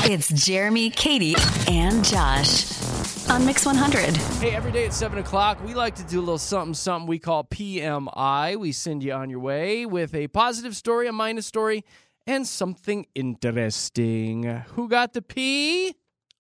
It's Jeremy, Katie, and Josh on Mix 100. Hey, every day at 7 o'clock, we like to do a little something we call PMI. We send you on your way with a positive story, a minus story, and something interesting. Who got the P?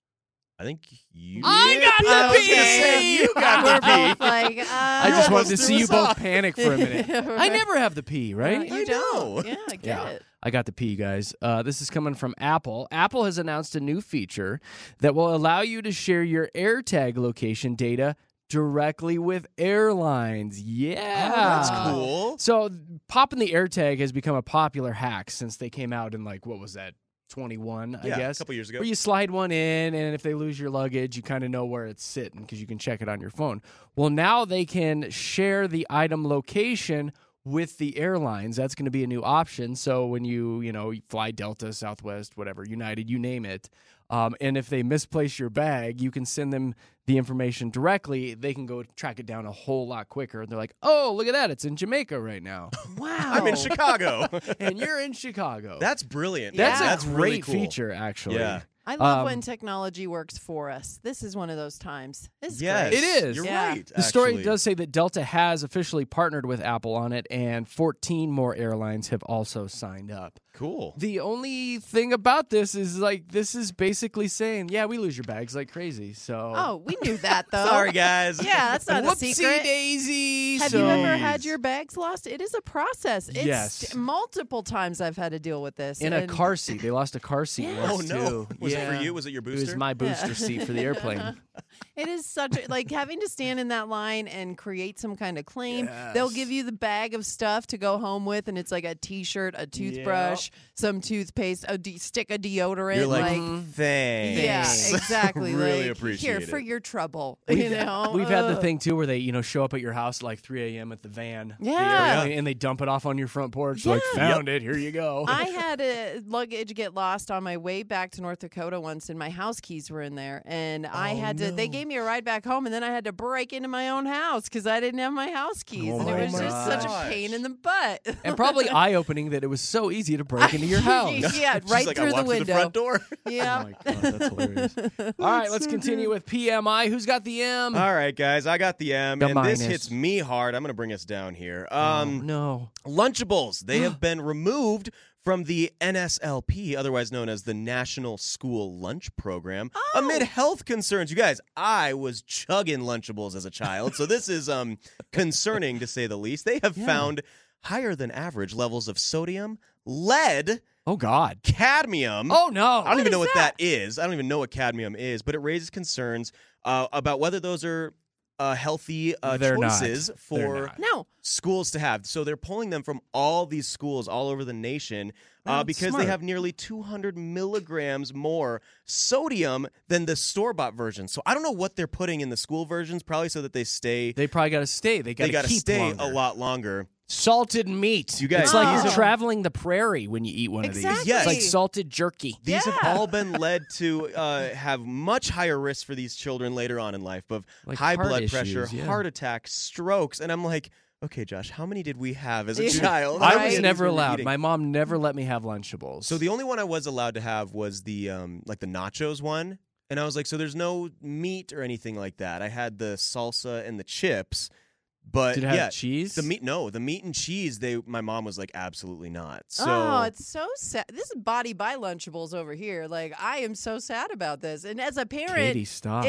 I think you. I got the P! You got the P. Like, I just wanted to see you both off. panic for a minute. I never have the P, right? You don't. Yeah, I get it. I got the P, guys. This is coming from Apple. Apple has announced a new feature that will allow you to share your AirTag location data directly with airlines. Yeah. Oh, that's cool. So popping the AirTag has become a popular hack since they came out in, like, what was that? 21, I guess. A couple years ago. Where you slide one in, and if they lose your luggage, you kind of know where it's sitting because you can check it on your phone. Well, now they can share the item location with the airlines. That's going to be a new option. So when you fly Delta, Southwest, whatever, United, you name it, and if they misplace your bag, you can send them the information directly. They can go track it down a whole lot quicker. They're like, oh, look at that. It's in Jamaica right now. Wow. I'm in Chicago. And you're in Chicago. That's brilliant. That's Yeah. a great really cool. feature, actually. Yeah. I love when technology works for us. This is one of those times. It's Yes. great. It is. You're Yeah. right. The story actually. does say that Delta has officially partnered with Apple on it, and 14 more airlines have also signed up. Cool. The only thing about this is, like, this is basically saying, yeah, we lose your bags like crazy. So, Oh, we knew that, though. Sorry, guys. Yeah, that's not a whoopsie secret. daisy. Have so, you ever had your bags lost? It is a process. It's Yes. multiple times I've had to deal with this. in a and- car seat? They lost a car seat Yes. Oh once, no. too. Was it Yeah. for you? Was it your It booster? was my booster Yeah. seat for the airplane. It is such a, like having to stand in that line and create some kind of claim. They'll Yes. give you the bag of stuff to go home with, and it's like a T-shirt, a toothbrush, some toothpaste, a stick of deodorant. You're like, like thanks. yeah, exactly. Really like, appreciate here for it. your trouble. We've, you know, we've had the Ugh. thing too where they, show up at your house at like 3 a.m. at the van. the Yeah. airplane, and they dump it off on your front porch. Like, Yeah. found it. Here you go. I had a luggage get lost on my way back to North Dakota once, and my house keys were in there. And I had to, they gave me a ride back home, and then I had to break into my own house because I didn't have my house keys. Oh and it my was just such a gosh. pain in the butt. And probably eye-opening that it was so easy to break into your house. Yeah, She's right like, through I the walked window. through the front door. Yeah. Oh my God, that's hilarious. All right, let's continue with PMI. Who's got the M? All right, guys. I got the M, The and minus. this hits me hard. I'm going to bring us down here. Oh, no. Lunchables. They have been removed from the NSLP, otherwise known as the National School Lunch Program, amid health concerns. You guys, I was chugging Lunchables as a child, so this is concerning to say the least. They have found higher than average levels of sodium, lead, Oh, God. cadmium. Oh, no. I don't even is know what that? that is. I don't even know what cadmium is, but it raises concerns about whether those are healthy They're not. choices They're for not. No. schools to have. So they're pulling them from all these schools all over the nation because smart. they have nearly 200 milligrams more sodium than the store-bought version. So I don't know what they're putting in the school versions, probably so that they stay. They probably got to stay. They got They got to to keep stay longer. a lot longer. Salted meat. You guys- it's like Oh. you're traveling the prairie when you eat one of these. Exactly. Yes. It's like salted jerky. These have Yeah. all been led to have much higher risks for these children later on in life of Like high heart blood issues, pressure, yeah. heart attacks, strokes. And I'm like, okay, Josh, how many did we have as a Yeah. child? I How was many of these never were we allowed. eating? My mom never let me have Lunchables. So the only one I was allowed to have was the like the nachos one, and I was like, so there's no meat or anything like that. I had the salsa and the chips, but Did it have yeah, cheese? the meat and cheese. My mom was like, absolutely not. So Oh, it's so sad. This is body by Lunchables over here. Like, I am so sad about this. And as a parent, Katie, stop.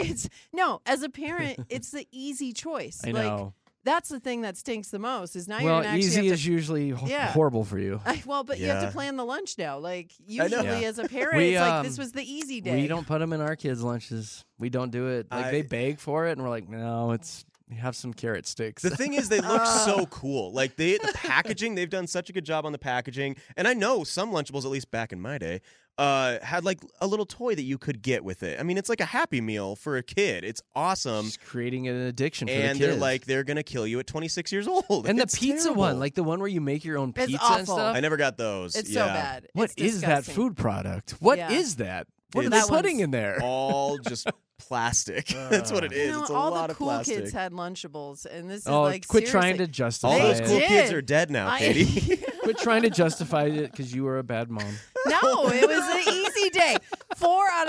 as a parent, it's the easy choice. I Like, know. that's the thing that stinks the most is now you're Well, gonna actually easy have to is usually Yeah. horrible for you. but you have Yeah. to plan the lunch now. Like know. usually Yeah. as a parent, We, it's like this was the easy day. We don't put them in our kids' lunches. We don't do it. Like, they beg for it, and we're like, no, it's have some carrot sticks. the thing is, they look so cool. Like the packaging, they've done such a good job on the packaging. And I know some Lunchables, at least back in my day, had like a little toy that you could get with it. I mean, it's like a Happy Meal for a kid. It's awesome. Just creating an addiction for And the they're kids. like, they're gonna kill you at 26 years old. and the It's pizza terrible. one, like the one where you make your own It's pizza and awful. stuff. I never got those. It's yeah. so bad. What It's is that disgusting. food product? What is Yeah. that? What are It's- they That putting one's in there? All just plastic. That's what it is. You know, It's a all lot the of cool plastic. kids had Lunchables, and this is Oh, like quit trying to seriously- justify All those it. cool did. kids are dead now, I- Katie. Quit trying to justify it because you were a bad mom. No, it was an easy day. 4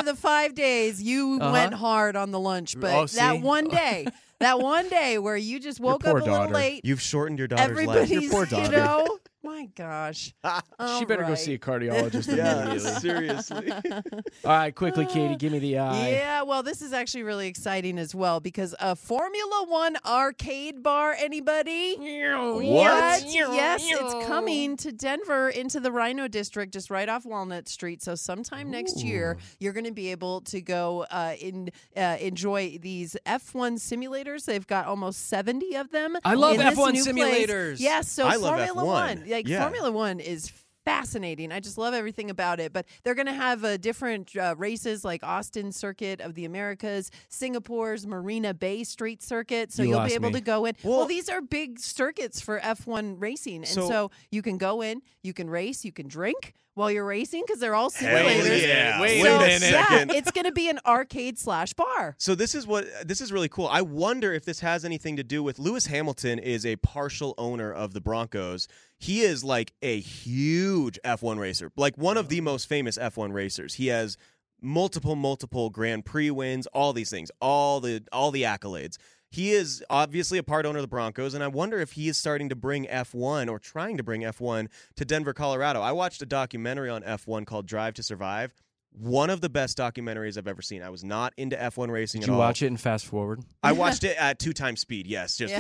of the 5 days, you went hard on the lunch. But that one day. That one day where you just woke up a little late. You've shortened your daughter's life. Everybody's, Your poor daughter. you know, my gosh. She better go see a cardiologist immediately. Seriously. All right, quickly, Katie, give me the eye. Yeah, well, this is actually really exciting as well because a Formula One arcade bar, anybody? What? Yes, it's coming to Denver into the Rhino District, just right off Walnut Street. So sometime next year, you're going to be able to go enjoy these F1 simulators. They've got almost 70 of them. I love in this F1 new simulators. Place. Yes, so I love Formula F1. One. Formula One is fascinating. I just love everything about it. But they're going to have different races like Austin Circuit of the Americas, Singapore's Marina Bay Street Circuit. So you'll be able to go in. Well, these are big circuits for F1 racing. And so you can go in, you can race, you can drink while you're racing because they're all simulators. Yeah. Wait a a minute. second. Yeah, it's going to be an arcade/bar. So this is really cool. I wonder if this has anything to do with Lewis Hamilton is a partial owner of the Broncos. He is like a huge F1 racer, like one of the most famous F1 racers. He has multiple Grand Prix wins, all these things, all the accolades. He is obviously a part owner of the Broncos, and I wonder if he is starting to bring F1 or trying to bring F1 to Denver, Colorado. I watched a documentary on F1 called Drive to Survive. One of the best documentaries I've ever seen. I was not into F1 racing at all. Did you watch it and fast forward? I watched it at 2x speed, yes. Just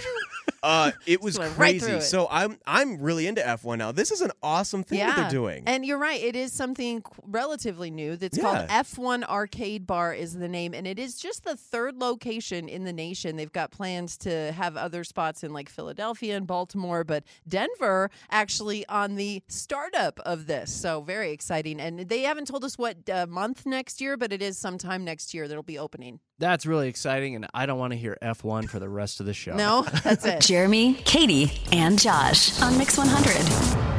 it was Went right crazy. through it. So I'm really into F1 now. This is an awesome thing that they're doing. And you're right. It is something relatively new that's called F1 Arcade Bar is the name. And it is just the third location in the nation. They've got plans to have other spots in like Philadelphia and Baltimore. But Denver actually on the startup of this. So very exciting. And they haven't told us what month next year, but it is sometime next year that'll be opening. That's really exciting, and I don't want to hear F1 for the rest of the show. No, that's it. Jeremy, Katie, and Josh on Mix 100.